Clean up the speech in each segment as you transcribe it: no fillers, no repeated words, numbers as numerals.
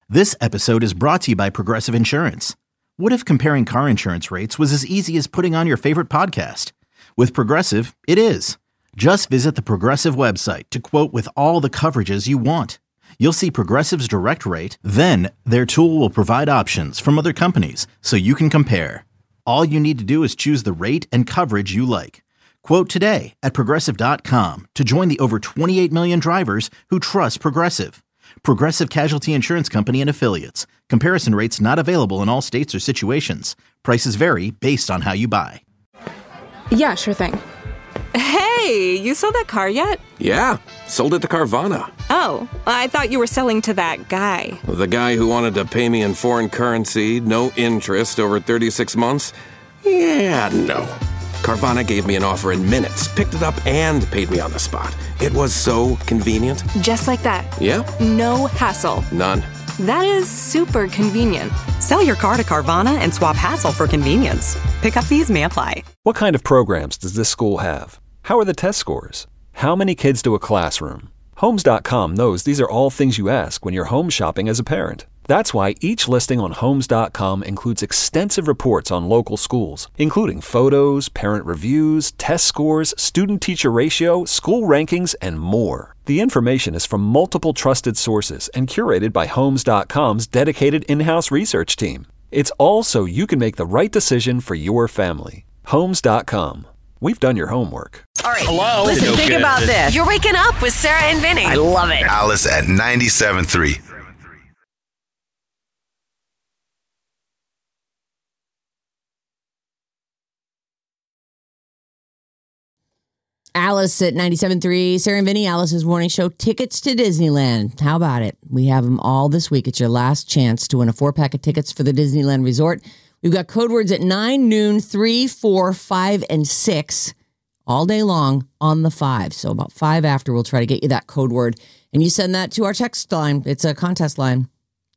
This episode is brought to you by Progressive Insurance. What if comparing car insurance rates was as easy as putting on your favorite podcast? With Progressive, it is. Just visit the Progressive website to quote with all the coverages you want. You'll see Progressive's direct rate, then their tool will provide options from other companies so you can compare. All you need to do is choose the rate and coverage you like. Quote today at Progressive.com to join the over 28 million drivers who trust Progressive. Progressive Casualty Insurance Company and Affiliates. Comparison rates not available in all states or situations. Prices vary based on how you buy. Yeah, sure thing. Hey, you sold that car yet? Yeah, sold it to Carvana. Oh, I thought you were selling to that guy. The guy who wanted to pay me in foreign currency, no interest, over 36 months? Yeah, no. Carvana gave me an offer in minutes, picked it up, and paid me on the spot. It was so convenient. Just like that. Yeah? No hassle. None. That is super convenient. Sell your car to Carvana and swap hassle for convenience. Pickup fees may apply. What kind of programs does this school have? How are the test scores? How many kids do a classroom? Homes.com knows these are all things you ask when you're home shopping as a parent. That's why each listing on Homes.com includes extensive reports on local schools, including photos, parent reviews, test scores, student-teacher ratio, school rankings, and more. The information is from multiple trusted sources and curated by Homes.com's dedicated in-house research team. It's all so you can make the right decision for your family. Homes.com. We've done your homework. All right. Hello? Listen, think about this. You're waking up with Sarah and Vinny. I love it. Alice at 97.3. Alice at 97.3, Sarah and Vinny, Alice's morning show, tickets to Disneyland. How about it? We have them all this week. It's your last chance to win a 4-pack of tickets for the Disneyland Resort. We've got code words at 9, noon, 3, 4, 5, and 6 all day long on the 5. So about 5 after, we'll try to get you that code word. And you send that to our text line. It's a contest line,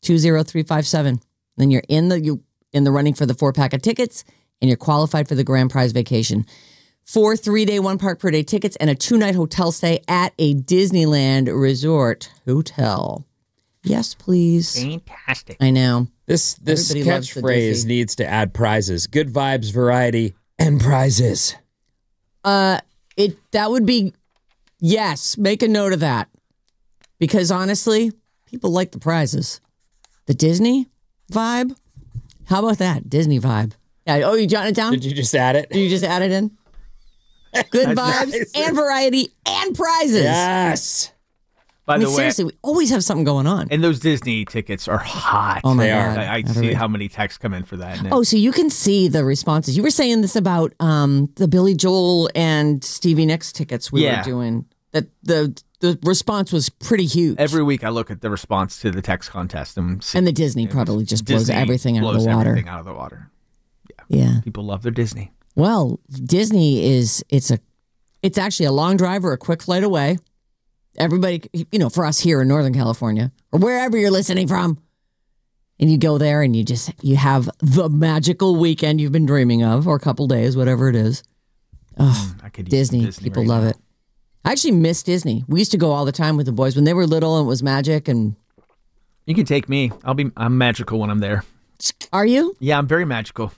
20357. Then you're in the running for the 4-pack of tickets, and you're qualified for the grand prize vacation. 4 3-day, 1 park per day tickets and a 2-night hotel stay at a Disneyland Resort hotel. Yes, please. Fantastic. I know. This Everybody loves the catchphrase Disney. needs to add prizes. Good vibes, variety, and prizes. That would be, yes, make a note of that. Because honestly, people like the prizes. The Disney vibe? How about that? Disney vibe. Yeah. Oh, you jotted it down? Did you just add it? Did you just add it in? Good vibes and variety and prizes. Yes. By the way, seriously, we always have something going on. and those Disney tickets are hot. Oh my They are. God. I see how many texts come in for that. And Oh, so you can see the responses. You were saying this about the Billy Joel and Stevie Nicks tickets we were doing. That the response was pretty huge. every week I look at the response to the text contest and see, And the Disney probably just blows Disney everything out of blows the water. everything out of the water. Yeah. People love their Disney. Well, Disney it's actually a long drive or a quick flight away. Everybody, for us here in Northern California or wherever you're listening from, and you go there and you have the magical weekend you've been dreaming of, or a couple days, whatever it is. Oh, I could use Disney, some people right love now. it. I actually miss Disney. We used to go all the time with the boys when they were little and it was magic. And You can take me. I'm magical when I'm there. are you? Yeah, I'm very magical.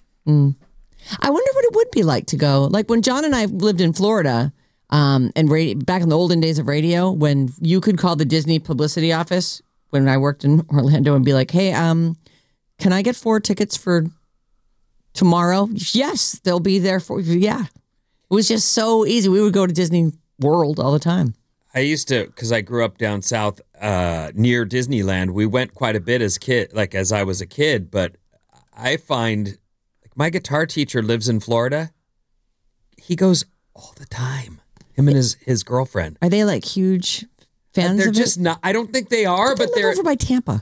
I wonder what it would be like to go. Like when John and I lived in Florida, and back in the olden days of radio, when you could call the Disney publicity office when I worked in Orlando and be like, "Hey, can I get 4 tickets for tomorrow?" Yes, they'll be there for you. Yeah, it was just so easy. We would go to Disney World all the time. I used to, because I grew up down south near Disneyland. We went quite a bit as I was a kid. But I find my guitar teacher lives in Florida. He goes all the time. Him and his girlfriend. Are they like huge fans They're of just it? not. I don't think they are, but They they're live over by Tampa.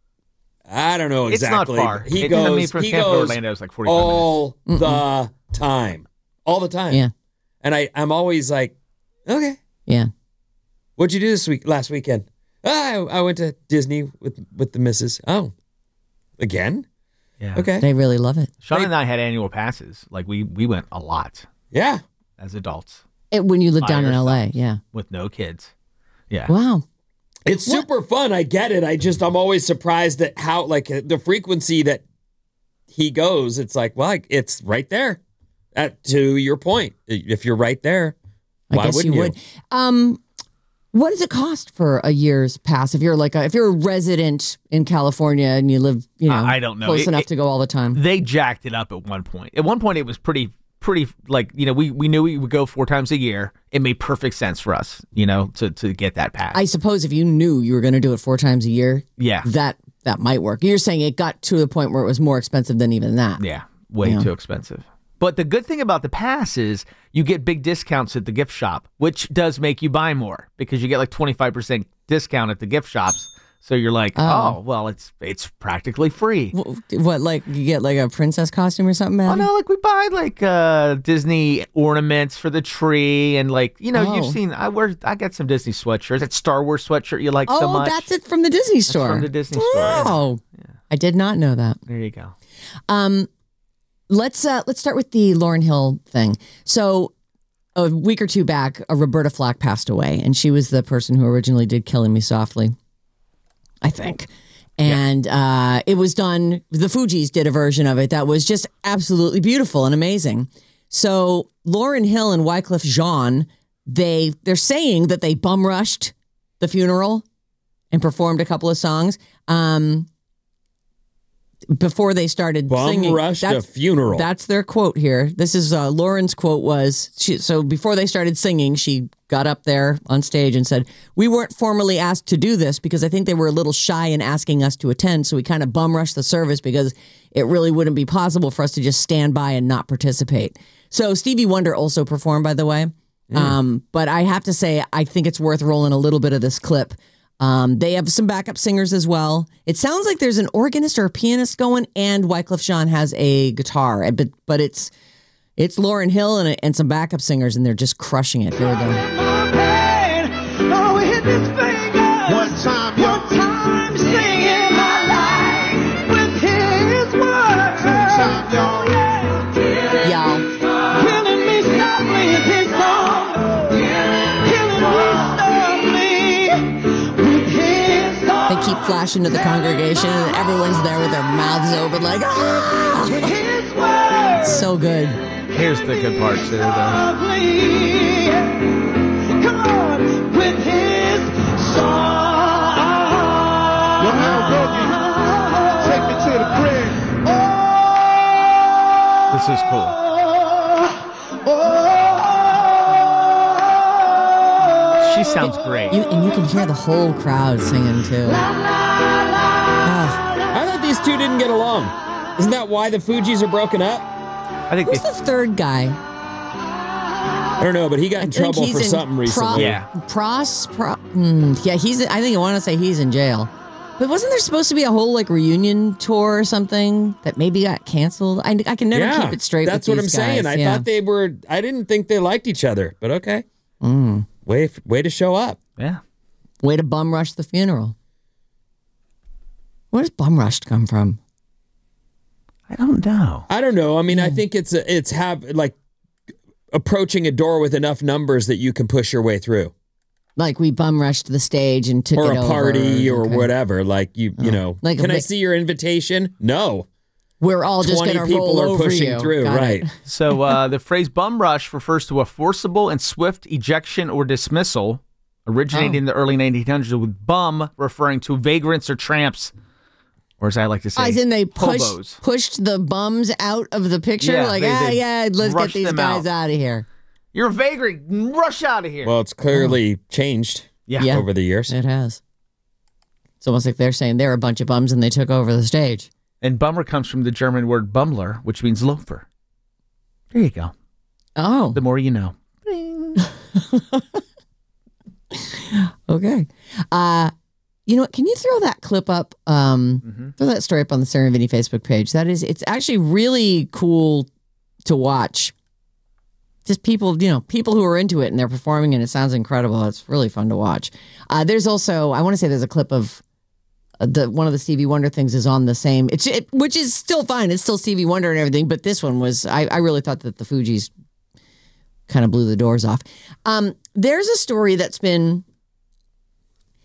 I don't know exactly. It's not far. He From he Tampa to goes Orlando is like 45 all the time. All the time. Yeah. And I'm always like, okay. Yeah. What'd you do last weekend? I went to Disney with the missus. Oh. Again? Yeah. Okay. They really love it. Sean and I had annual passes. Like we went a lot Yeah. as adults When you lived By down in LA, ourselves. yeah. with no kids. Yeah. Wow. It's super fun. I get it. I'm always surprised at how, like, the frequency that he goes. It's like, well, it's right there. To your point, if you're right there, why wouldn't you? What does it cost for a year's pass if you're if you're a resident in California and you live, I don't know, close enough to go all the time? They jacked it up at one point. At one point, it was pretty like, we knew we would go 4 times a year. It made perfect sense for us, to get that pass. I suppose if you knew you were going to do it 4 times a year, yeah, that might work. You're saying it got to the point where it was more expensive than even that. Yeah, way too expensive. But the good thing about the pass is you get big discounts at the gift shop, which does make you buy more because you get like 25% discount at the gift shops. So you're like, oh well, it's practically free. What, like you get like a princess costume or something, man? Oh no, like we buy like Disney ornaments for the tree, and like you've seen I got some Disney sweatshirts. That Star Wars sweatshirt you like so much. Oh, that's it from the Disney store. From the Disney store. Oh, yeah. I did not know that. There you go. Let's start with the Lauryn Hill thing. So a week or two back, Roberta Flack passed away, and she was the person who originally did "Killing Me Softly," I think. And it was done, the Fugees did a version of it that was just absolutely beautiful and amazing. So Lauryn Hill and Wyclef Jean, they're saying that they bum rushed the funeral and performed a couple of songs before they started singing. Bum rushed a funeral. That's their quote here. This is Lauren's quote was, so before they started singing, she got up there on stage and said, "We weren't formally asked to do this because I think they were a little shy in asking us to attend. So we kind of bum rushed the service because it really wouldn't be possible for us to just stand by and not participate." So Stevie Wonder also performed, by the way. But I have to say, I think it's worth rolling a little bit of this clip. They have some backup singers as well. It sounds like there's an organist or a pianist going, and Wyclef Jean has a guitar. But it's Lauryn Hill and some backup singers, and they're just crushing it. Here we go. One time singing my life with his words. Y'all. Killing me softly is his song. Killing me softly with his song. They keep flashing to the congregation, and everyone's there with their mouths open like, ah! So good. Here's the good part, too, though. Come on, with his song. Yo, Al Boogie, take me to the crib. This is cool. She sounds great. And you can hear the whole crowd singing, too. I thought these two didn't get along. Isn't that why the Fugees are broken up? I think Who's the third guy? I don't know, but he got in trouble for something recently. Yeah, he's. I think I want to say he's in jail. But wasn't there supposed to be a whole reunion tour or something that maybe got canceled? I can never keep it straight. That's with what I'm these saying. guys. I thought they were. I didn't think they liked each other, but okay. Way to show up. Yeah. Way to bum rush the funeral. Where does bum rush come from? I don't know. I mean, I think it's approaching a door with enough numbers that you can push your way through. Like we bum rushed the stage and took or it a over. party or whatever. Like you know. Like can I see your invitation? No. We're all just going to roll over you. 20 people are pushing through, right? So the phrase bum rush refers to a forcible and swift ejection or dismissal, originating in the early 1900s with bum referring to vagrants or tramps. Or as I like to say, as in they hobos. pushed the bums out of the picture? Yeah, let's get these guys out of here. You're a vagrant. Rush out of here. Well, it's clearly changed over the years. It has. It's almost like they're saying they're a bunch of bums and they took over the stage. And bummer comes from the German word bummler, which means loafer. There you go. Oh. The more you know. Okay. You know what? Can you throw that clip up? Throw that story up on the Sarah and Vinny Facebook page. It's actually really cool to watch. Just people who are into it and they're performing and it sounds incredible. It's really fun to watch. There's also, I want to say there's a clip of one of the Stevie Wonder things is on the same, which is still fine. It's still Stevie Wonder and everything, but this one was, I really thought that the Fugees kind of blew the doors off. There's a story that's been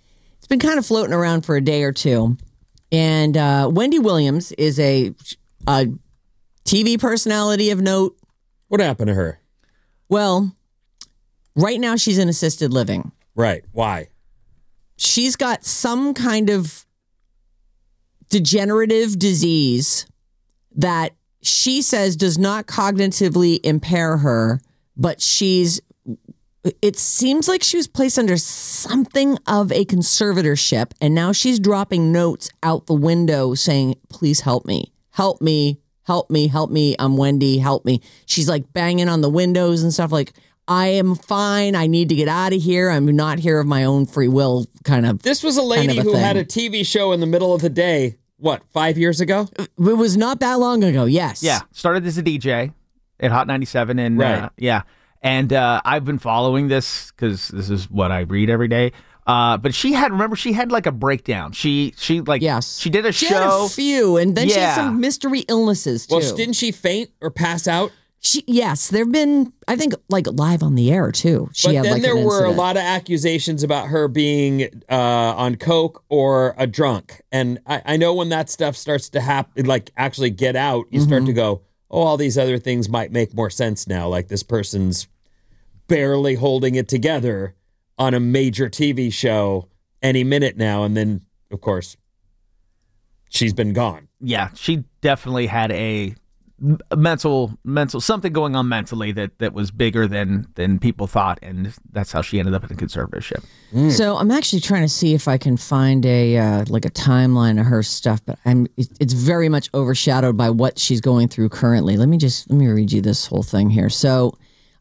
been kind of floating around for a day or two. And Wendy Williams is a TV personality of note. What happened to her? Well, right now she's in assisted living. Right. Why? She's got some kind of degenerative disease that she says does not cognitively impair her, but it seems like she was placed under something of a conservatorship, and now she's dropping notes out the window saying, please help me, help me, help me, help me. I'm Wendy, help me. She's like banging on the windows and stuff like, I am fine. I need to get out of here. I'm not here of my own free will kind of. This was a lady who had a TV show in the middle of the day, 5 years ago? It was not that long ago, yes. Yeah, started as a DJ at Hot 97. And right. And I've been following this because this is what I read every day. But she had like a breakdown. She did a show. She had a few, and then she had some mystery illnesses too. Well, didn't she faint or pass out? Yes, there've been, I think, like live on the air too. There were a lot of accusations about her being on coke or a drunk, and I know when that stuff starts to happen, like actually get out, you start to go, oh, all these other things might make more sense now. Like this person's barely holding it together on a major TV show any minute now, and then of course she's been gone. Yeah, she definitely had a mental something going on mentally that was bigger than people thought, and that's how she ended up in a conservatorship. So I'm actually trying to see if I can find a timeline of her stuff, but it's very much overshadowed by what she's going through currently. Let me read you this whole thing here. So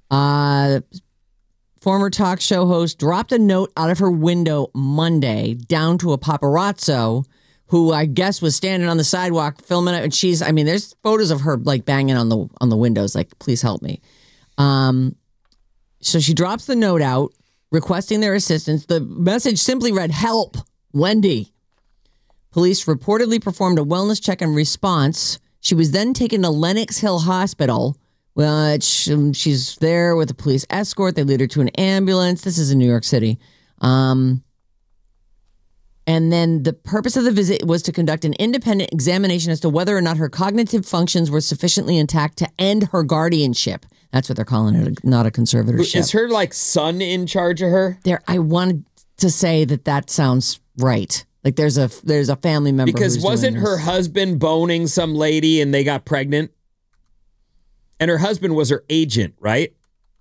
former talk show host dropped a note out of her window Monday down to a paparazzo who I guess was standing on the sidewalk filming it. And there's photos of her like banging on the windows, like, please help me. So she drops the note out requesting their assistance. The message simply read, help, Wendy. Police reportedly performed a wellness check in response. She was then taken to Lenox Hill Hospital. Well, she's there with a police escort. They lead her to an ambulance. This is in New York City. And then the purpose of the visit was to conduct an independent examination as to whether or not her cognitive functions were sufficiently intact to end her guardianship. That's what they're calling it, not a conservatorship. Is her son in charge of her? I wanted to say that sounds right. Like there's a family member. Because wasn't her husband boning some lady and they got pregnant? And her husband was her agent, right?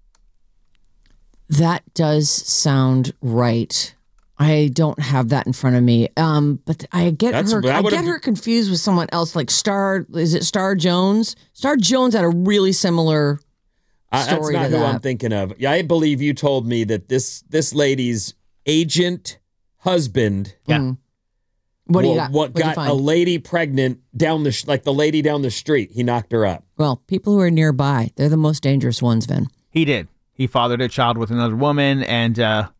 That does sound right. I don't have that in front of me, but I get her confused with someone else, like Is it Star Jones? Star Jones had a really similar story. That's not who I'm thinking of. Yeah, I believe you told me that this lady's agent husband. Yeah. What do you got? What got a lady pregnant the lady down the street? He knocked her up. Well, people who are nearby, they're the most dangerous ones, Vin. He did. He fathered a child with another woman, and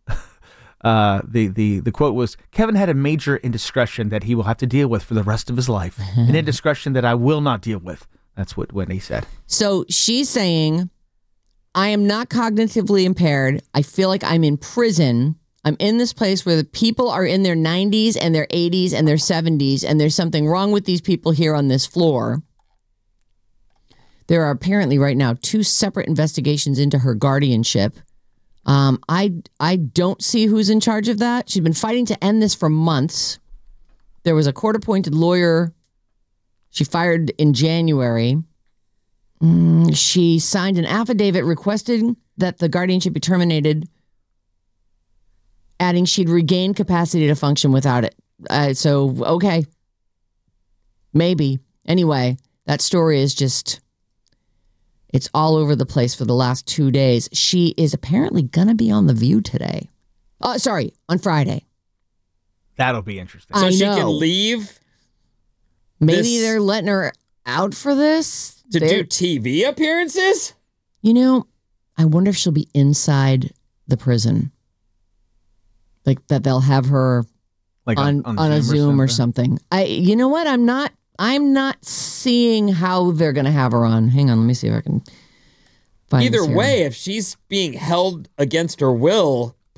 the quote was, Kevin had a major indiscretion that he will have to deal with for the rest of his life. An indiscretion that I will not deal with. That's what Wendy said. So she's saying, I am not cognitively impaired. I feel like I'm in prison. I'm in this place where the people are in their 90s and their 80s and their 70s, and there's something wrong with these people here on this floor. There are apparently right now 2 separate investigations into her guardianship. I don't see who's in charge of that. She's been fighting to end this for months. There was a court-appointed lawyer she fired in January. She signed an affidavit requesting that the guardianship be terminated, adding she'd regain capacity to function without it. Okay. Maybe. Anyway, that story is just... It's all over the place for the last 2 days. She is apparently going to be on The View today. On Friday. That'll be interesting. So she can leave? Maybe they're letting her out for this? To do TV appearances? I wonder if she'll be inside the prison. Like that they'll have her on a Zoom or something. You know what? I'm not seeing how they're going to have her on. Hang on, let me see if I can find Either way, if she's being held against her will,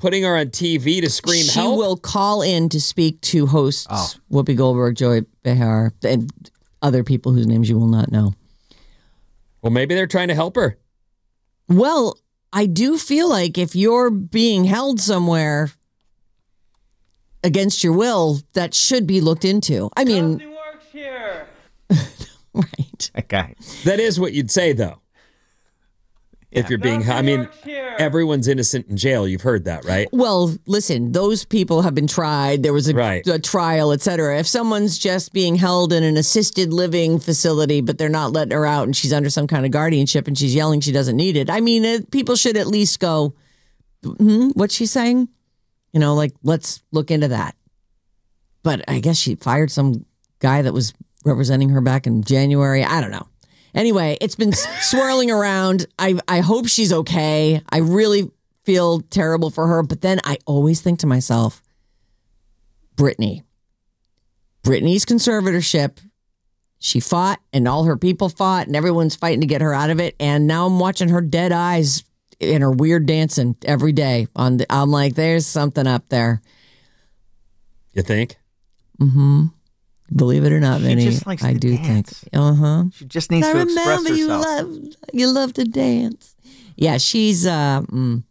putting her on TV to scream She help? will call in to speak to hosts Whoopi Goldberg, Joy Behar, and other people whose names you will not know. Well, maybe they're trying to help her. Well, I do feel like if you're being held somewhere against your will, that should be looked into. I mean, works here. right. Okay. That is what you'd say, though. If you're being, I mean, everyone's innocent in jail. You've heard that, right? Well, listen, those people have been tried. There was a trial, et cetera. If someone's just being held in an assisted living facility, but they're not letting her out and she's under some kind of guardianship and she's yelling she doesn't need it, I mean, people should at least go, what's she saying? You know, like, let's look into that. But I guess she fired some guy that was representing her back in January. I don't know. Anyway, it's been swirling around. I hope she's okay. I really feel terrible for her. But then I always think to myself, Britney's conservatorship, she fought and all her people fought and everyone's fighting to get her out of it. And now I'm watching her dead eyes in her weird dancing every day. I'm like, there's something up there. You think? Mm-hmm. Believe it or not, Vinny, just likes I to do dance. think. She just needs to express herself. You love to dance. Yeah, she's other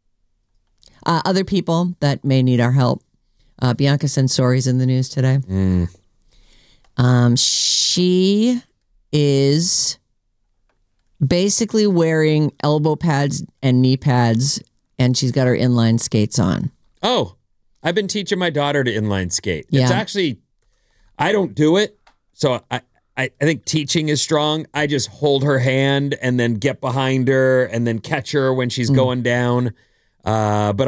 people that may need our help. Bianca Sensori's in the news today. She is basically wearing elbow pads and knee pads, and she's got her inline skates on. Oh, I've been teaching my daughter to inline skate. Yeah. It's actually, I don't do it. So I think teaching is strong. I just hold her hand and then get behind her and then catch her when she's going down. But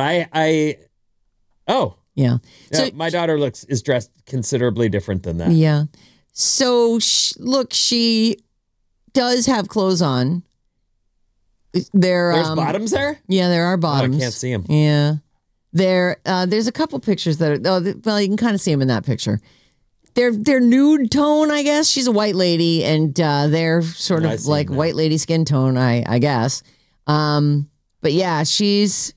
Yeah. So my daughter is dressed considerably different than that. Yeah. So look, she does have clothes on. There's bottoms there? Yeah, there are bottoms. I can't see them. Yeah. There's a couple pictures that are, well, you can kind of see them in that picture. They're nude tone, I guess. She's a white lady, and they're sort of like white lady skin tone, I guess. But yeah, she's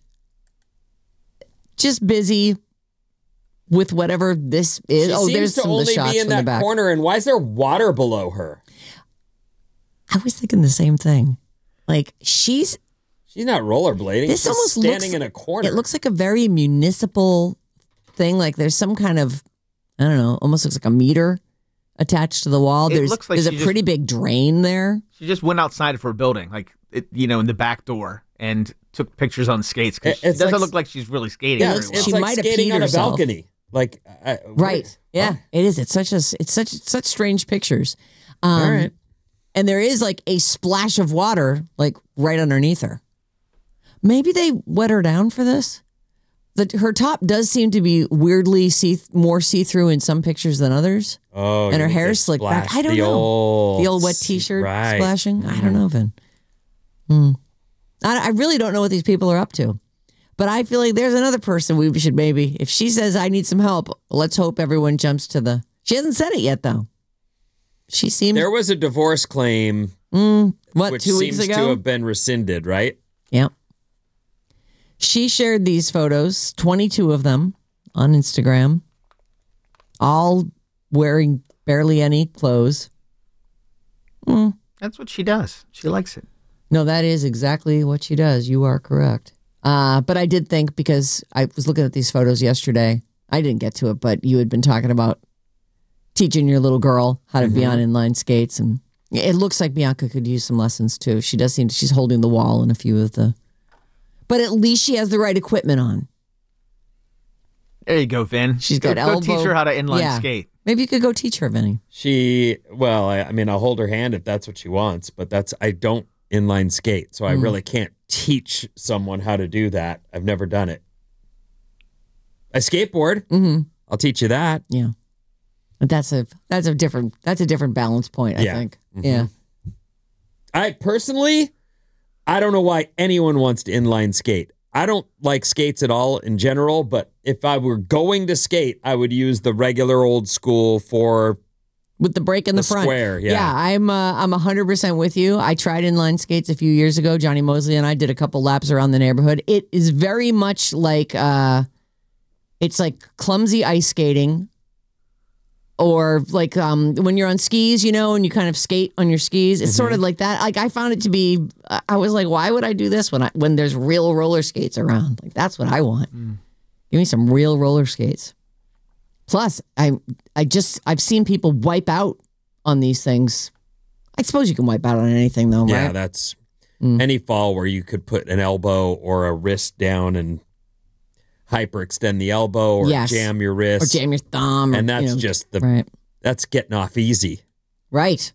just busy with whatever this is. She there's seems to some of the only shots be in from the that back. corner, and why is there water below her? I was thinking the same thing. Like she's not rollerblading. This She's almost standing looks, in a corner. It looks like a very municipal thing. Like there's some kind of, I don't know, almost looks like a meter attached to the wall. There's a pretty big drain there. She just went outside of her building, like in the back door, and took pictures on skates. Because it doesn't look like she's really skating. Yeah, very well. it's She like might have skating peed on a herself. balcony. Like Right. Yeah, it is. It's such strange pictures. All right. And there is like a splash of water like right underneath her. Maybe they wet her down for this. Her top does seem to be weirdly more see-through in some pictures than others. Oh, and her hair is slicked back. I don't know. The old wet T-shirt splashing. I don't know, Vin. I really don't know what these people are up to. But I feel like there's another person we should maybe, if she says, I need some help, let's hope everyone jumps to the... She hasn't said it yet, though. She seems... There was a divorce claim, which 2 weeks seems ago? to have been rescinded, right? Yep. She shared these photos, 22 of them, on Instagram, all wearing barely any clothes. That's what she does. She likes it. No, that is exactly what she does. You are correct. But I did think, because I was looking at these photos yesterday, I didn't get to it, but you had been talking about teaching your little girl how to be on inline skates, and it looks like Bianca could use some lessons too. She does seem she's holding the wall in a few of the, but at least she has the right equipment on. There you go, Vin. She's got elbow. Go teach her how to inline skate. Maybe you could go teach her, Vinny. I mean, I'll hold her hand if that's what she wants, but I don't inline skate, so I really can't teach someone how to do that. I've never done it. I skateboard. I'll teach you that. Yeah. But that's a different balance point, I think. Yeah. I personally, I don't know why anyone wants to inline skate. I don't like skates at all in general, but if I were going to skate, I would use the regular old school 4 with the break in the front. Square, yeah. I'm 100% with you. I tried inline skates a few years ago. Johnny Mosley and I did a couple laps around the neighborhood. It is very much like it's like clumsy ice skating, or like when you're on skis, you know, and you kind of skate on your skis. It's sort of like that. Like I found it to be. I was like, why would I do this when there's real roller skates around? Like that's what I want. Give me some real roller skates. Plus, I've seen people wipe out on these things. I suppose you can wipe out on anything, though, right? Yeah, that's any fall where you could put an elbow or a wrist down and hyperextend the elbow, or jam your wrist, or jam your thumb, and that's that's getting off easy, right?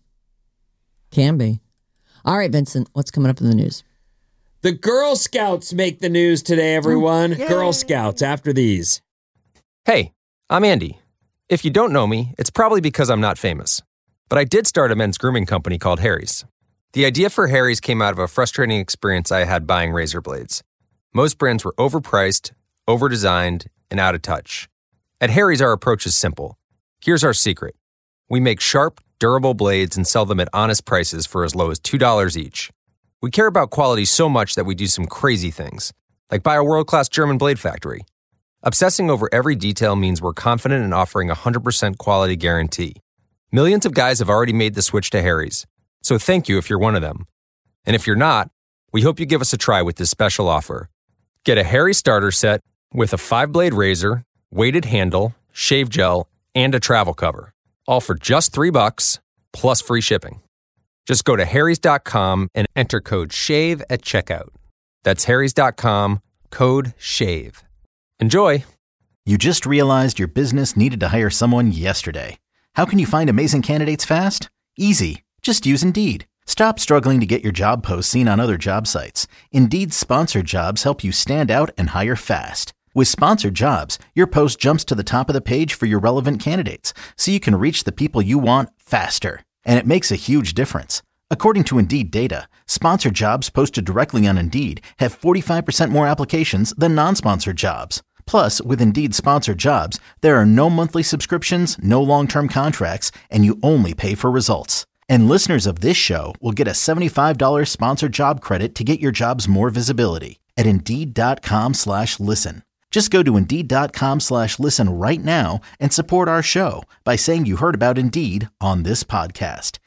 Can be. All right, Vincent, what's coming up in the news? The Girl Scouts make the news today, everyone. Girl Scouts after these. Hey. I'm Andy. If you don't know me, it's probably because I'm not famous. But I did start a men's grooming company called Harry's. The idea for Harry's came out of a frustrating experience I had buying razor blades. Most brands were overpriced, overdesigned, and out of touch. At Harry's, our approach is simple. Here's our secret. We make sharp, durable blades and sell them at honest prices for as low as $2 each. We care about quality so much that we do some crazy things, like buy a world-class German blade factory. Obsessing over every detail means we're confident in offering a 100% quality guarantee. Millions of guys have already made the switch to Harry's, so thank you if you're one of them. And if you're not, we hope you give us a try with this special offer. Get a Harry's starter set with a 5-blade razor, weighted handle, shave gel, and a travel cover, all for just $3 plus free shipping. Just go to harrys.com and enter code SHAVE at checkout. That's harrys.com, code SHAVE. Enjoy! You just realized your business needed to hire someone yesterday. How can you find amazing candidates fast? Easy. Just use Indeed. Stop struggling to get your job posts seen on other job sites. Indeed's sponsored jobs help you stand out and hire fast. With sponsored jobs, your post jumps to the top of the page for your relevant candidates, so you can reach the people you want faster. And it makes a huge difference. According to Indeed data, sponsored jobs posted directly on Indeed have 45% more applications than non-sponsored jobs. Plus, with Indeed sponsored jobs, there are no monthly subscriptions, no long-term contracts, and you only pay for results. And listeners of this show will get a $75 sponsored job credit to get your jobs more visibility at Indeed.com/listen. Just go to Indeed.com/listen right now and support our show by saying you heard about Indeed on this podcast.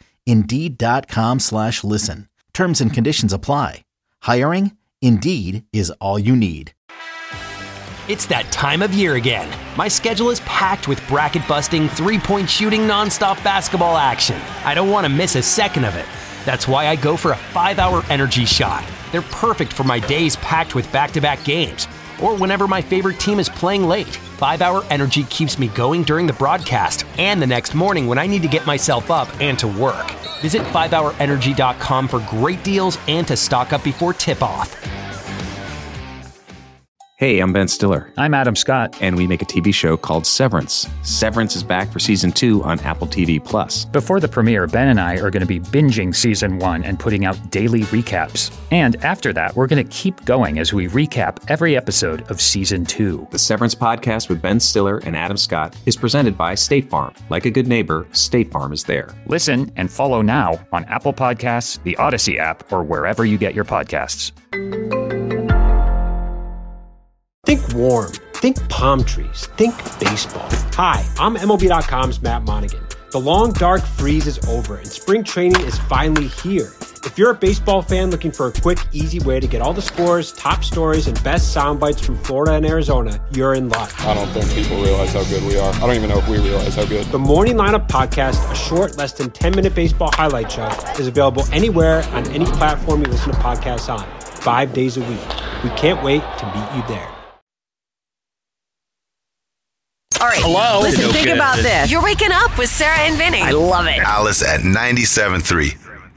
Indeed.com/listen. Terms and conditions apply. Hiring? Indeed is all you need. It's that time of year again. My schedule is packed with bracket-busting, three-point shooting, nonstop basketball action. I don't want to miss a second of it. That's why I go for a 5-hour energy shot. They're perfect for my days packed with back-to-back games, or whenever my favorite team is playing late. 5-hour energy keeps me going during the broadcast and the next morning when I need to get myself up and to work. Visit 5hourenergy.com for great deals and to stock up before tip-off. Hey, I'm Ben Stiller. I'm Adam Scott. And we make a TV show called Severance. Severance is back for Season 2 on Apple TV+. Before the premiere, Ben and I are going to be binging Season 1 and putting out daily recaps. And after that, we're going to keep going as we recap every episode of Season 2. The Severance podcast with Ben Stiller and Adam Scott is presented by State Farm. Like a good neighbor, State Farm is there. Listen and follow now on Apple Podcasts, the Odyssey app, or wherever you get your podcasts. Think warm. Think palm trees. Think baseball. Hi, I'm MLB.com's Matt Monaghan. The long, dark freeze is over, and spring training is finally here. If you're a baseball fan looking for a quick, easy way to get all the scores, top stories, and best sound bites from Florida and Arizona, you're in luck. I don't think people realize how good we are. I don't even know if we realize how good. The Morning Lineup Podcast, a short, less than 10-minute baseball highlight show, is available anywhere on any platform you listen to podcasts on, 5 days a week. We can't wait to meet you there. All right. Hello. Listen, think about this. You're waking up with Sarah and Vinny. I love it. Alice at 97.3.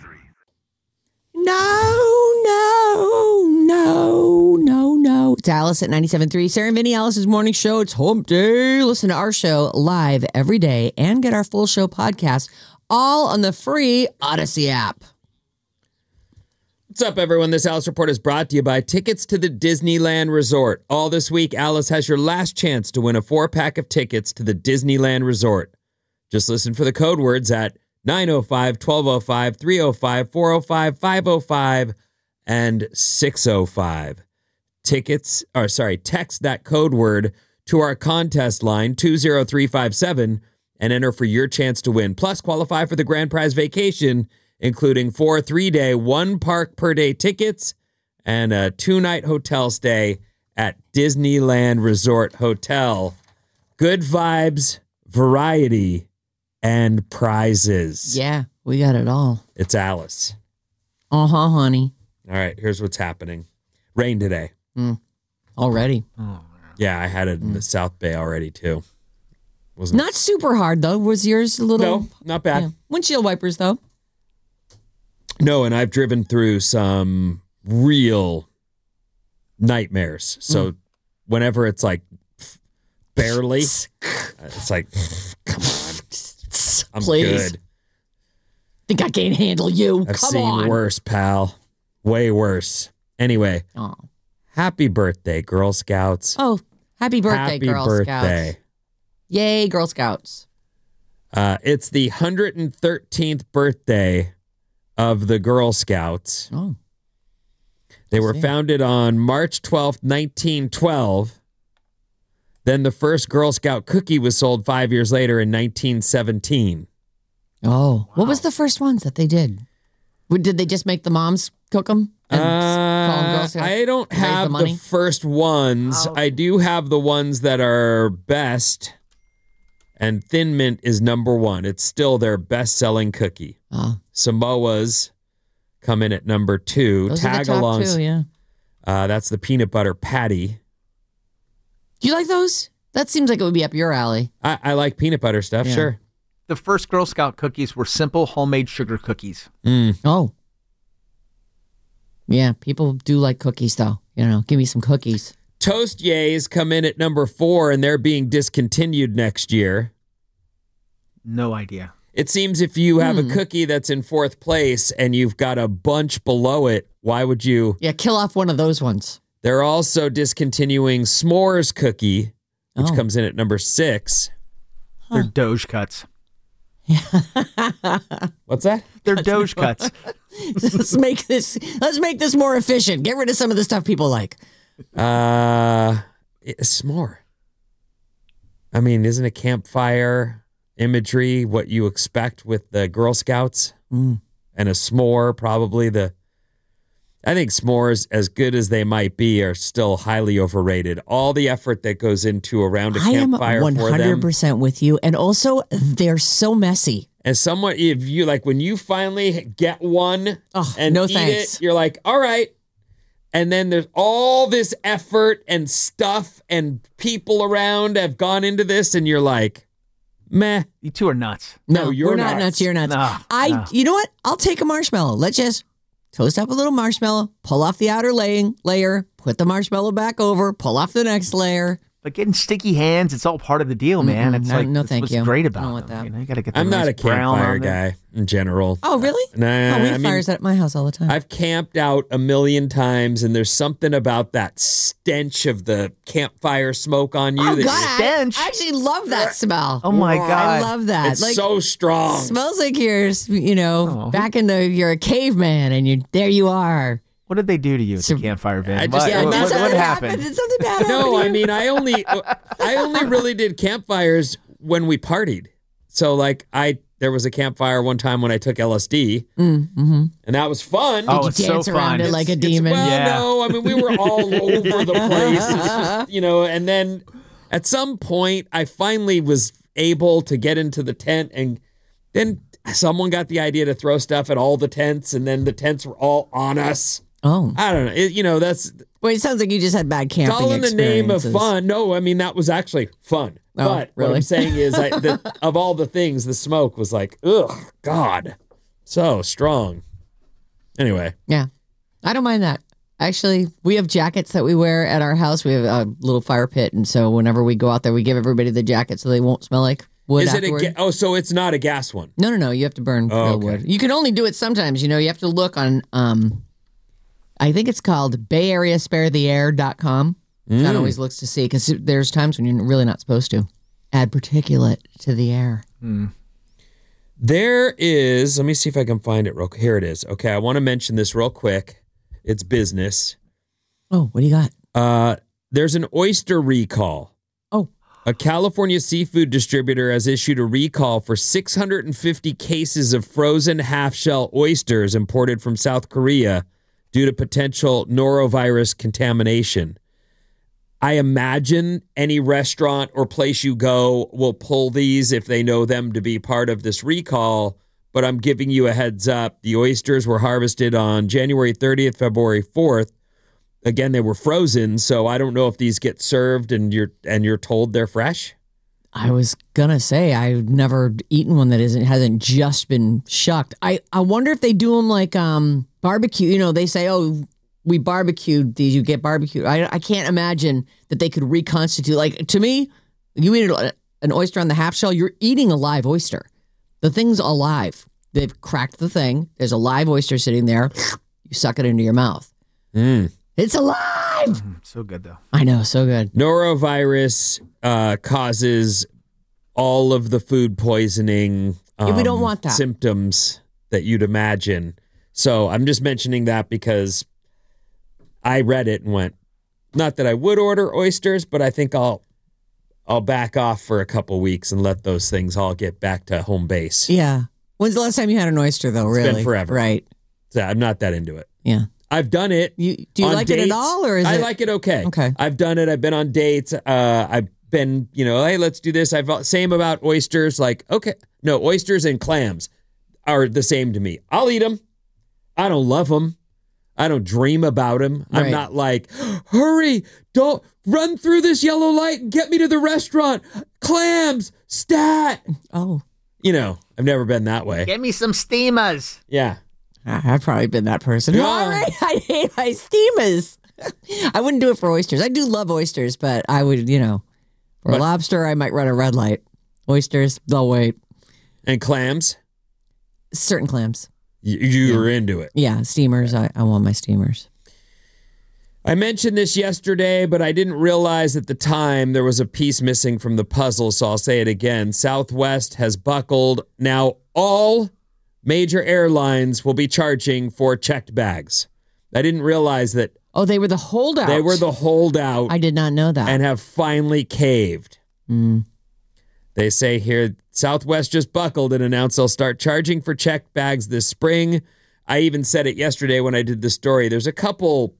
No. It's Alice at 97.3. Sarah and Vinny, Alice's morning show. It's hump day. Listen to our show live every day and get our full show podcast all on the free Odyssey app. What's up, everyone? This Alice Report is brought to you by Tickets to the Disneyland Resort. All this week, Alice has your last chance to win a 4-pack of tickets to the Disneyland Resort. Just listen for the code words at 905, 1205, 305, 405, 505, and 605. Text that code word to our contest line 20357 and enter for your chance to win. Plus, qualify for the grand prize vacation, including 4 3-day, 1 park per day tickets and a 2-night hotel stay at Disneyland Resort Hotel. Good vibes, variety, and prizes. Yeah, we got it all. It's Alice. Uh-huh, honey. All right, here's what's happening. Rain today. Already. Yeah, I had it in the South Bay already, too. Not super hard, though. Was yours a little... No, not bad. Yeah. Windshield wipers, though. No, and I've driven through some real nightmares. So whenever it's like barely, it's like, come on. I'm Please. good. Think I can't handle you. I've Come seen on. worse, pal. Way worse. Anyway, happy birthday, Girl Scouts. Oh, happy birthday, Happy Girl birthday. Scouts. Yay, Girl Scouts. It's the 113th birthday of the Girl Scouts. Oh. They were founded on March 12th, 1912. Then the first Girl Scout cookie was sold 5 years later in 1917. Oh. What was the first ones that they did? Did they just make the moms cook them? I don't have the first ones. I do have the ones that are best. And Thin Mint is number 1. It's still their best-selling cookie. Samoas come in at number 2. Those are the top two, yeah. That's the peanut butter patty. Do you like those? That seems like it would be up your alley. I like peanut butter stuff, Yeah. sure. The first Girl Scout cookies were simple homemade sugar cookies. Oh. Yeah, people do like cookies, though. You know, give me some cookies. Toast Yays come in at number 4, and they're being discontinued next year. No idea. It seems if you have a cookie that's in 4th place and you've got a bunch below it, why would you? Yeah, kill off one of those ones. They're also discontinuing S'mores cookie, which comes in at number 6. They're Doge cuts. What's that? They're Doge cuts. Let's make this more efficient. Get rid of some of the stuff people like. S'more. I mean, isn't a campfire imagery what you expect with the Girl Scouts? And a s'more, probably I think s'mores, as good as they might be, are still highly overrated. All the effort that goes into around a campfire I am 100% with you. And also, they're so messy. And somewhat, if you like, when you finally get one and no eat thanks. it, you're like, all right. And then there's all this effort and stuff and people around have gone into this, and you're like, meh. You two are nuts. No, you're we're not nuts. You're nuts. No. You know what? I'll take a marshmallow. Let's just toast up a little marshmallow, pull off the outer layer, put the marshmallow back over, pull off the next layer. But getting sticky hands, it's all part of the deal, man. It's like, no, that's thank what's you. great I about don't it. want that. You know, you got to get the I'm not nice a brown campfire on there. guy in general. Oh, really? Nah, we have fires at my house all the time. I've camped out a million times, and there's something about that stench of the campfire smoke on you. Oh, that God, I actually love that smell. Oh, my God. I love that. It's so strong. Smells like you're back in you're a caveman, and there you are. What did they do to you at the campfire, Van? I just- What happened? Did something bad happen No, to I you? mean, I only really did campfires when we partied. So like there was a campfire one time when I took LSD, and that was fun. Did you dance around it like a demon? No, I mean, we were all over the place. It's just, and then at some point I finally was able to get into the tent, and then someone got the idea to throw stuff at all the tents, and then the tents were all on us. Oh. I don't know. That's... Well, it sounds like you just had bad camping It's all in the name of experiences. fun. No, I mean, that was actually fun. Oh, but really? what I'm saying is, of all the things, the smoke was like, ugh, God, so strong. Anyway. Yeah. I don't mind that. Actually, we have jackets that we wear at our house. We have a little fire pit. And so whenever we go out there, we give everybody the jacket so they won't smell like wood Is afterward. it so it's not a gas one? No. You have to burn real wood. You can only do it sometimes. You have to look on, I think it's called BayAreaSpareTheAir.com. John always looks to see, because there's times when you're really not supposed to add particulate to the air. There is, let me see if I can find it real quick. Here it is. Okay, I want to mention this real quick. It's business. Oh, what do you got? There's an oyster recall. Oh. A California seafood distributor has issued a recall for 650 cases of frozen half-shell oysters imported from South Korea due to potential norovirus contamination. I imagine any restaurant or place you go will pull these if they know them to be part of this recall, but I'm giving you a heads up. The oysters were harvested on January 30th, February 4th. Again, they were frozen, so I don't know if these get served and you're told they're fresh. I was gonna say I've never eaten one that hasn't just been shucked. I wonder if they do them like barbecue. You know, they say, oh, we barbecued these. You get barbecued. I can't imagine that they could reconstitute. Like, to me, you eat an oyster on the half shell, you're eating a live oyster. The thing's alive. They've cracked the thing. There's a live oyster sitting there. You suck it into your mouth. It's alive. So good, though. I know, so good. Norovirus causes all of the food poisoning we don't want that. Symptoms that you'd imagine. So I'm just mentioning that because I read it and went, not that I would order oysters, but I think I'll back off for a couple weeks and let those things all get back to home base. Yeah. When's the last time you had an oyster, though, really? It's been forever. Right. So I'm not that into it. Yeah. I've done it. Do you like dates. it at all, or I like it okay. Okay. I've done it. I've been on dates. I've been, hey, let's do this. Same about oysters. Like, okay. No, oysters and clams are the same to me. I'll eat them. I don't love them. I don't dream about them. Right. I'm not like, hurry, don't run through this yellow light and get me to the restaurant. Clams, stat. Oh. I've never been that way. Get me some steamers. Yeah. I've probably been that person. Yeah. All right, I hate my steamers. I wouldn't do it for oysters. I do love oysters, but I would, for lobster, I might run a red light. Oysters, they'll wait. And clams? Certain clams. You were into it. Yeah, steamers. I want my steamers. I mentioned this yesterday, but I didn't realize at the time there was a piece missing from the puzzle, so I'll say it again. Southwest has buckled. Now all major airlines will be charging for checked bags. I didn't realize that. Oh, they were the holdout. They were the holdout. I did not know that. And have finally caved. They say here, Southwest just buckled and announced they'll start charging for checked bags this spring. I even said it yesterday when I did the story. There's a couple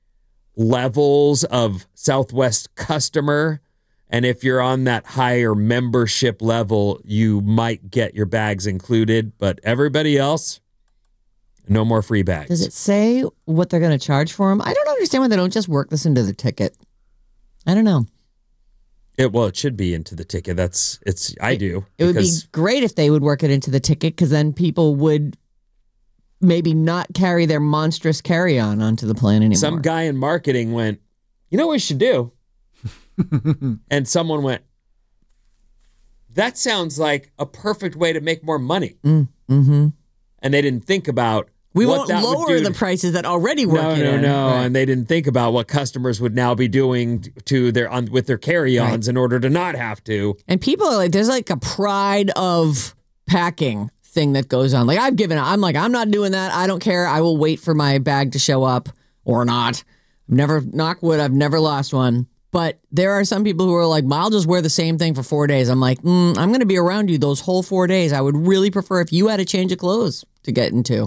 levels of Southwest customer, and if you're on that higher membership level, you might get your bags included, but everybody else, no more free bags. Does it say what they're going to charge for them? I don't understand why they don't just work this into the ticket. I don't know. It should be into the ticket. I do. It would be great if they would work it into the ticket, because then people would maybe not carry their monstrous carry-on onto the plane anymore. Some guy in marketing went, you know what we should do? And someone went, that sounds like a perfect way to make more money. Mm-hmm. And they didn't think about we what won't that would lower do the prices that already work. No. Right. And they didn't think about what customers would now be doing to with their carry-ons in order to not have to. And people are like, there's like a pride of packing thing that goes on. Like, I've given up. I'm like, I'm not doing that. I don't care. I will wait for my bag to show up or not. Knock wood, I've never lost one. But there are some people who are like, I'll just wear the same thing for 4 days. I'm like, I'm going to be around you those whole 4 days. I would really prefer if you had a change of clothes to get into.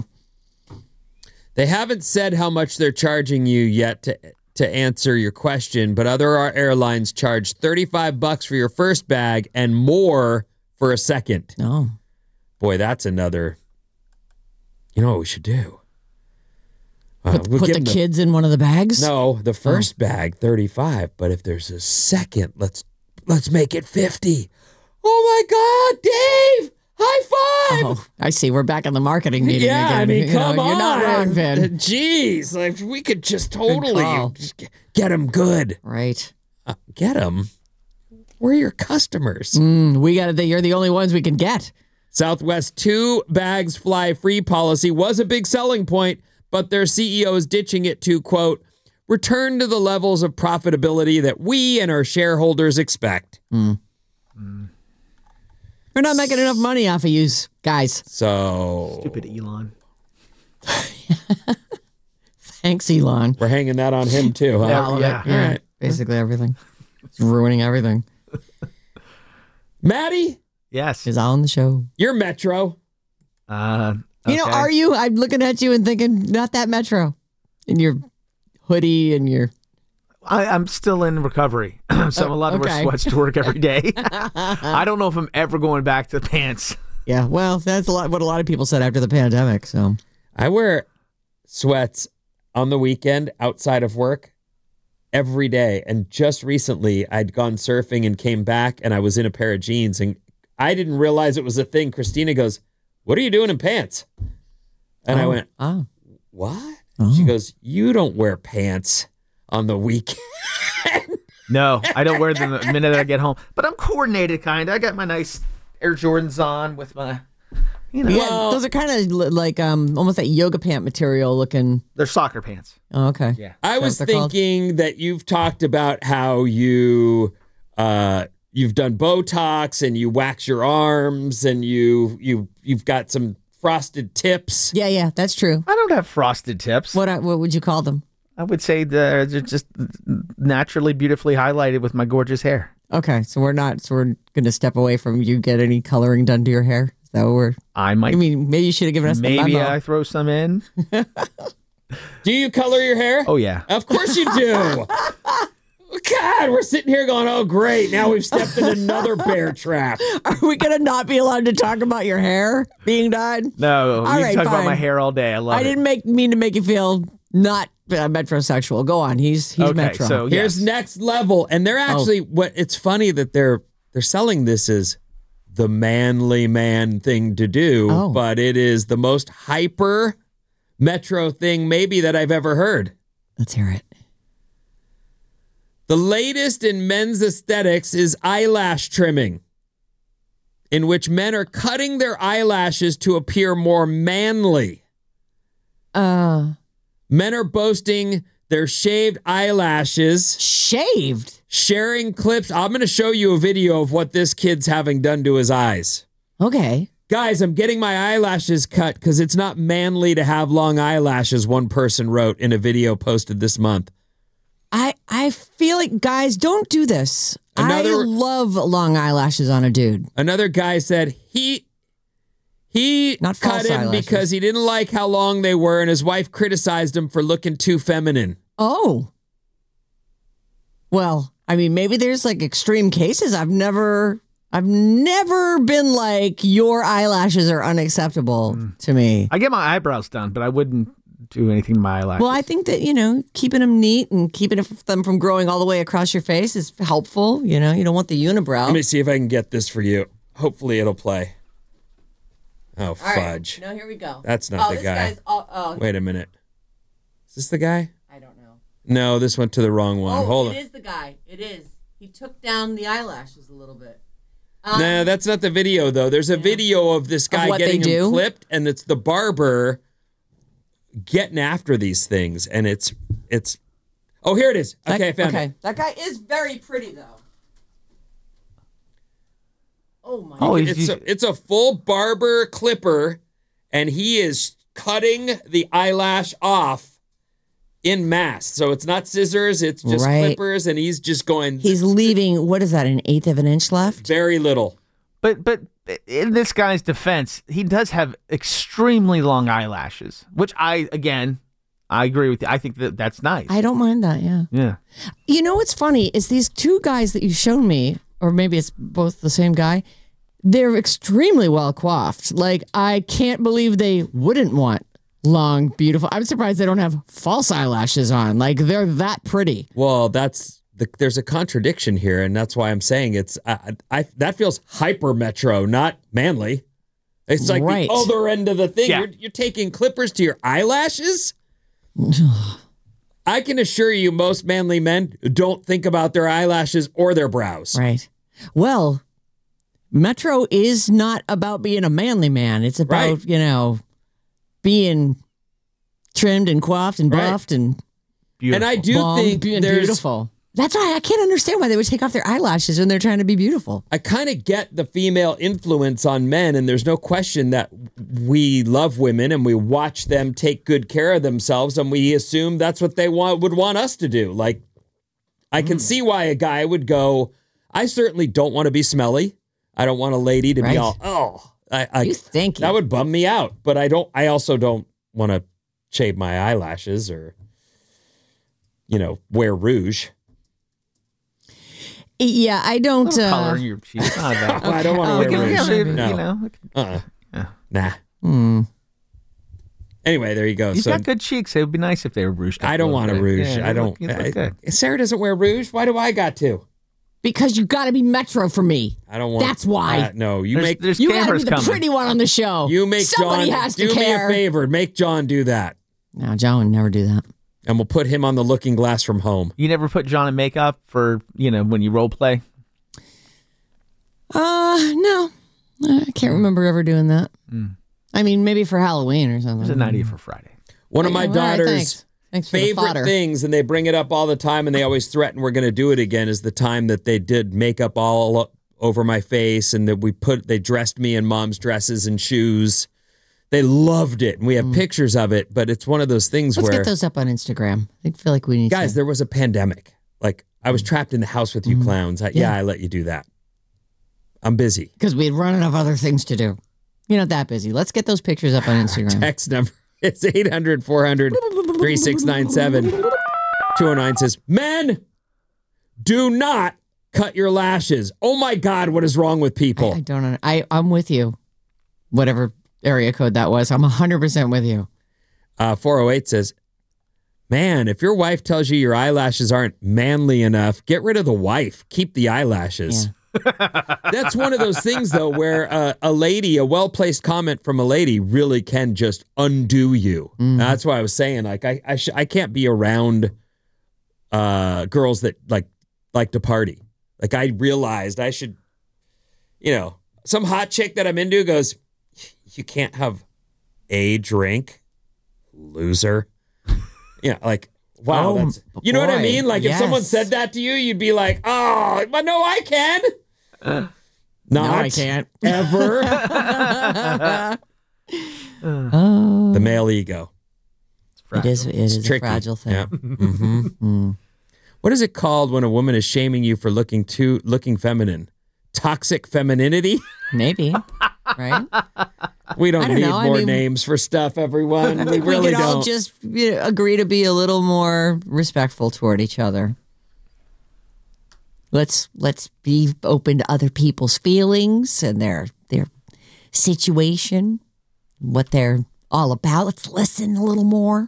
They haven't said how much they're charging you yet to answer your question, but other airlines charge $35 for your first bag and more for a second. Oh. Boy, that's another. You know what we should do? Put the kids in one of the bags? No, the first bag, $35. But if there's a second, let's make it $50. Oh my God, Dave! High five! Oh, I see. We're back in the marketing meeting again. I mean, come on. You're not wrong, Vin. Jeez, like we could just totally get them good. Right. Get them. We're your customers. We got it. You're the only ones we can get. Southwest 2 bags fly free policy was a big selling point, but their CEO is ditching it to, quote, return to the levels of profitability that we and our shareholders expect. We're not making enough money off of you guys. So stupid Elon. Thanks, Elon. We're hanging that on him too, huh? All of it. Yeah. All right. Basically everything. It's ruining everything. Maddie? Yes. Is on the show. You're Metro. You know, are you? I'm looking at you and thinking, not that Metro. In your hoodie and your... I'm still in recovery, so I'm allowed to wear sweats to work every day. I don't know if I'm ever going back to pants. Yeah, well, that's what a lot of people said after the pandemic. So I wear sweats on the weekend outside of work every day. And just recently, I'd gone surfing and came back, and I was in a pair of jeans, and I didn't realize it was a thing. Christina goes, "What are you doing in pants?" And I went, "What?" She goes, "You don't wear pants on the weekend." No, I don't wear them the minute I get home. But I'm coordinated, kind of. I got my nice Air Jordans on with my, Yeah, those are kind of like almost that yoga pant material looking. They're soccer pants. Oh, okay. Yeah. I was thinking that you've talked about how you've done Botox and you wax your arms and you've got some frosted tips. Yeah, that's true. I don't have frosted tips. What would you call them? I would say they're just naturally, beautifully highlighted with my gorgeous hair. Okay, so we're going to step away from you get any coloring done to your hair. Is that what we're? I might. I mean, maybe you should have given us. Maybe the memo. I throw some in. Do you color your hair? Oh yeah, of course you do. God, we're sitting here going, "Oh great, now we've stepped in another bear trap." Are we going to not be allowed to talk about your hair being done? No, you can talk about my hair all day. I love it. I didn't mean to make you feel not metrosexual. Go on. He's okay, metro. So here's next level, and they're actually what it's funny that they're selling this as the manly man thing to do, but it is the most hyper metro thing maybe that I've ever heard. Let's hear it. The latest in men's aesthetics is eyelash trimming, in which men are cutting their eyelashes to appear more manly. Men are boasting their shaved eyelashes. Shaved? Sharing clips. I'm going to show you a video of what this kid's having done to his eyes. Okay. Guys, I'm getting my eyelashes cut because it's not manly to have long eyelashes, one person wrote in a video posted this month. I feel like, guys, don't do this. I love long eyelashes on a dude. Another guy said he Not cut him eyelashes. because he didn't like how long they were, and his wife criticized him for looking too feminine. Oh. Well, I mean, maybe there's like extreme cases. I've never been like, your eyelashes are unacceptable to me. I get my eyebrows done, but I wouldn't do anything to my eyelashes. Well, I think that, keeping them neat and keeping them from growing all the way across your face is helpful. You don't want the unibrow. Let me see if I can get this for you. Hopefully it'll play. Oh, fudge. Right. No, here we go. That's not the guy. Wait a minute. Is this the guy? I don't know. No, this went to the wrong one. Hold on. It is the guy. It is. He took down the eyelashes a little bit. No, that's not the video, though. There's a video of this guy getting him clipped, and it's the barber getting after these things, and it's. Oh, here it is. Okay, I found it. That guy is very pretty, though. Oh my! It's a full barber clipper, and he is cutting the eyelash off in mass. So it's not scissors; it's just clippers, and he's just going. He's leaving. What is that? An eighth of an inch left? Very little. But in this guy's defense, he does have extremely long eyelashes, which I agree with you. I think that's nice. I don't mind that. Yeah. Yeah. You know what's funny is these two guys that you've shown me, or maybe it's both the same guy. They're extremely well coiffed. Like, I can't believe they wouldn't want long, beautiful. I'm surprised they don't have false eyelashes on. Like, they're that pretty. Well, there's a contradiction here, and that's why I'm saying it's that feels hyper metro, not manly. It's like the other end of the thing. Yeah. You're taking clippers to your eyelashes. I can assure you, most manly men don't think about their eyelashes or their brows. Right. Well, Metro is not about being a manly man. It's about, being trimmed and coiffed and buffed and beautiful. And I do think there's beautiful. That's why I can't understand why they would take off their eyelashes when they're trying to be beautiful. I kind of get the female influence on men, and there's no question that we love women and we watch them take good care of themselves, and we assume that's what they would want us to do. Like, I can see why a guy would go, I certainly don't want to be smelly. I don't want a lady to be all, you stinky. That would bum me out. But I also don't want to shave my eyelashes or, wear rouge. Yeah, I don't. Color your cheeks. I don't want to wear rouge. Nah. Anyway, there you go. You've got good cheeks. It would be nice if they were rouged up. I don't want a rouge. Yeah, I don't. Sarah doesn't wear rouge. Why do I got to? Because you got to be Metro for me. I don't want. That's why. No, you got to be the pretty one on the show. You make Somebody John. has to do care. me a favor. Make John do that. No, John would never do that. And we'll put him on the looking glass from home. You never put John in makeup for, when you role play? No. I can't remember ever doing that. I mean, maybe for Halloween or something. There's an idea for Friday. One of my daughter's thanks favorite things, and they bring it up all the time, and they always threaten we're going to do it again, is the time that they did makeup all over my face, and that they dressed me in mom's dresses and shoes. They loved it, and we have pictures of it, but it's one of those things Let's where... get those up on Instagram. I feel like we need Guys, there was a pandemic. Like, I was trapped in the house with you clowns. I let you do that. I'm busy. Because we'd run enough other things to do. You're not that busy. Let's get those pictures up on Instagram. Text number is 800-400-3697. 209 says, men, do not cut your lashes. Oh my God, what is wrong with people? I don't know. I'm with you. Whatever area code that was. I'm 100% with you. 408 says, man, if your wife tells you your eyelashes aren't manly enough, get rid of the wife. Keep the eyelashes. Yeah. That's one of those things, though, where a well-placed comment from a lady really can just undo you. That's why I was saying, like, I can't be around girls that like to party. Like, I realized I should, some hot chick that I'm into goes, you can't have a drink, loser. Like, wow. That's, you know what I mean? Like, if someone said that to you, you'd be like, oh, but no, I can. No, I can't. Ever. The male ego. It is a fragile thing. Yeah. What is it called when a woman is shaming you for looking feminine? Toxic femininity? Maybe. Right? We don't need more names for stuff, everyone. I think we could all just agree to be a little more respectful toward each other. Let's be open to other people's feelings and their situation, what they're all about. Let's listen a little more.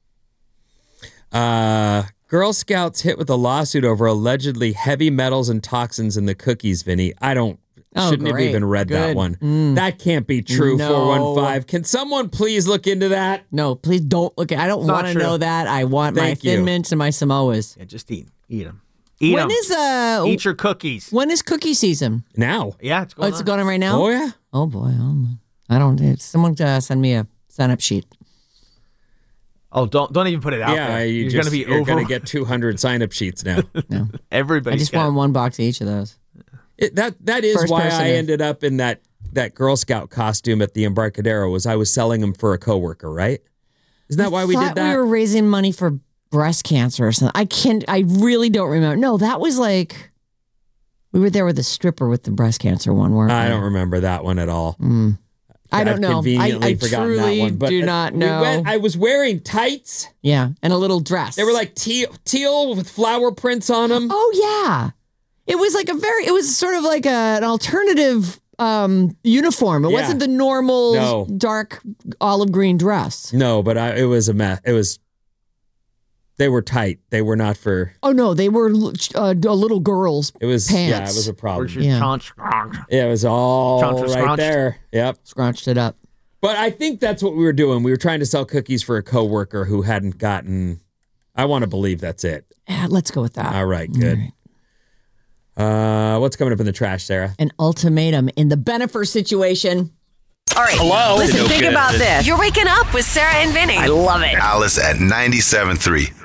Girl Scouts hit with a lawsuit over allegedly heavy metals and toxins in the cookies, Vinny. Shouldn't have even read that one. That can't be true, No. 415. Can someone please look into that? No, please don't look. I don't want to know that. I want my Thin Mints and my Samoas. Yeah, just eat them. Eat your cookies. When is cookie season? Now. Yeah, it's going on. It's going on right now? Oh, yeah. Oh, boy. I don't. Someone send me a sign-up sheet. Oh, don't even put it out there. You're going to be You're going to get 200 sign-up sheets now. No. Everybody. I just want one box of each of those. That is First why person I ended up in that Girl Scout costume at the Embarcadero, was I was selling them for a coworker, right? Isn't that why we did that? We were raising money for breast cancer or something. I really don't remember. No, that was like, we were there with a stripper with the breast cancer one. I don't remember that one at all. I don't know. Conveniently I forgotten truly that one, but do not know. I was wearing tights. Yeah, and a little dress. They were like teal with flower prints on them. Oh, yeah. It was like it was sort of like an alternative uniform. It wasn't the normal dark olive green dress. No, but it was a mess. They were tight. They were not for... Oh, no, they were a little girl's pants. Yeah, it was a problem. Yeah. It was all right there. Yep. Scrunched it up. But I think that's what we were doing. We were trying to sell cookies for a coworker who hadn't gotten... I want to believe that's it. Yeah, let's go with that. All right, good. All right. What's coming up in the trash, Sarah? An ultimatum in the Bennifer situation. All right. Hello? Listen, No think good. about this. You're waking up with Sarah and Vinny. I love it. Alice at 97.3.